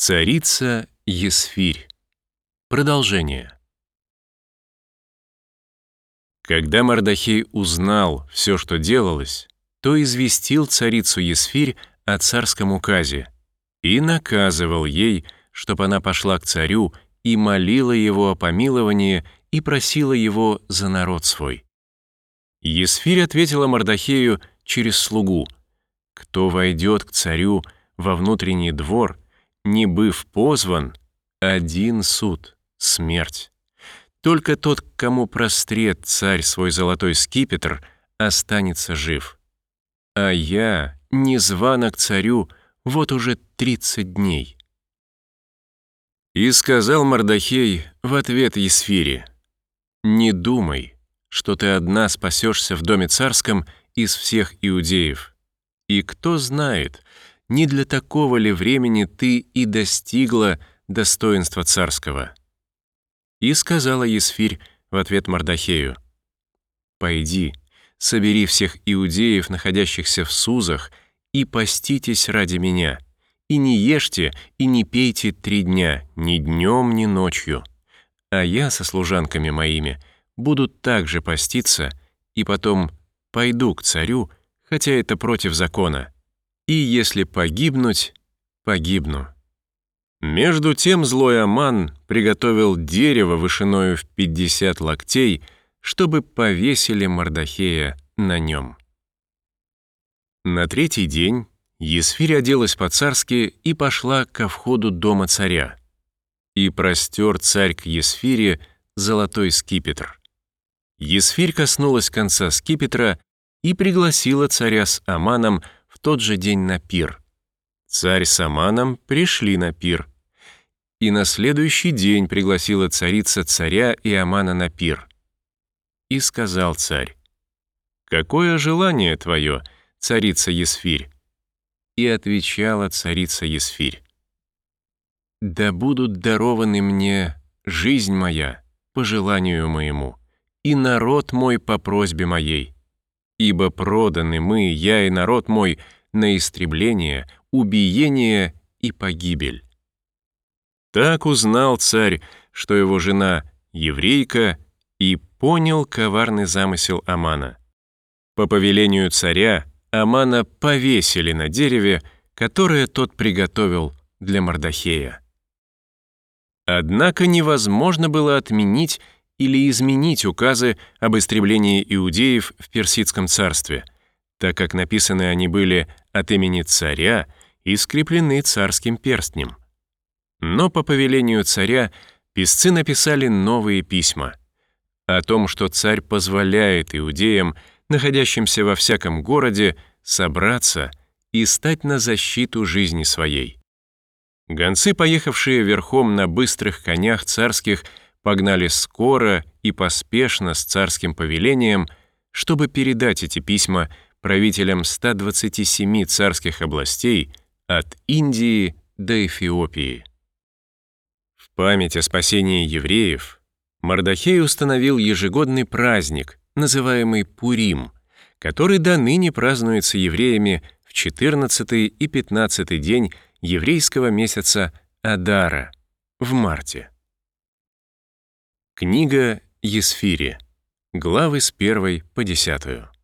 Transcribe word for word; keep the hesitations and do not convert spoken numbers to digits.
Царица Есфирь. Продолжение. Когда Мардохей узнал все, что делалось, то известил царицу Есфирь о царском указе и наказывал ей, чтоб она пошла к царю и молила его о помиловании и просила его за народ свой. Есфирь ответила Мардохею через слугу: «Кто войдет к царю во внутренний двор, не быв позван, один суд — смерть. Только тот, к кому прострет царь свой золотой скипетр, останется жив. А я не звана к царю вот уже тридцать дней». И сказал Мардохей в ответ Есфири: «Не думай, что ты одна спасешься в доме царском из всех иудеев. И кто знает, не для такого ли времени ты и достигла достоинства царского». И сказала Есфирь в ответ Мардохею: «Пойди, собери всех иудеев, находящихся в Сузах, и поститесь ради меня, и не ешьте, и не пейте три дня, ни днем, ни ночью. А я со служанками моими буду также поститься, и потом пойду к царю, хотя это против закона. И если погибнуть, погибну». Между тем злой Аман приготовил дерево вышиною в пятьдесят локтей, чтобы повесили Мардохея на нем. На третий день Есфирь оделась по-царски и пошла ко входу дома царя. И простер царь к Есфире золотой скипетр. Есфирь коснулась конца скипетра и пригласила царя с Аманом в тот же день на пир. Царь с Аманом пришли на пир. И на следующий день пригласила царица царя и Амана на пир. И сказал царь: «Какое желание твое, царица Есфирь?» И отвечала царица Есфирь: «Да будут дарованы мне жизнь моя по желанию моему, и народ мой по просьбе моей. Ибо проданы мы, я и народ мой, на истребление, убиение и погибель». Так узнал царь, что его жена еврейка, и понял коварный замысел Амана. По повелению царя Амана повесили на дереве, которое тот приготовил для Мардохея. Однако невозможно было отменить или изменить указы об истреблении иудеев в Персидском царстве, так как написаны они были от имени царя и скреплены царским перстнем. Но по повелению царя писцы написали новые письма о том, что царь позволяет иудеям, находящимся во всяком городе, собраться и стать на защиту жизни своей. Гонцы, поехавшие верхом на быстрых конях царских, погнали скоро и поспешно с царским повелением, чтобы передать эти письма правителям ста двадцати семи царских областей от Индии до Эфиопии. В память о спасении евреев Мардохей установил ежегодный праздник, называемый Пурим, который до ныне празднуется евреями в четырнадцатый и пятнадцатый день еврейского месяца Адара, в марте. Книга Есфири. Главы с первой по десятую.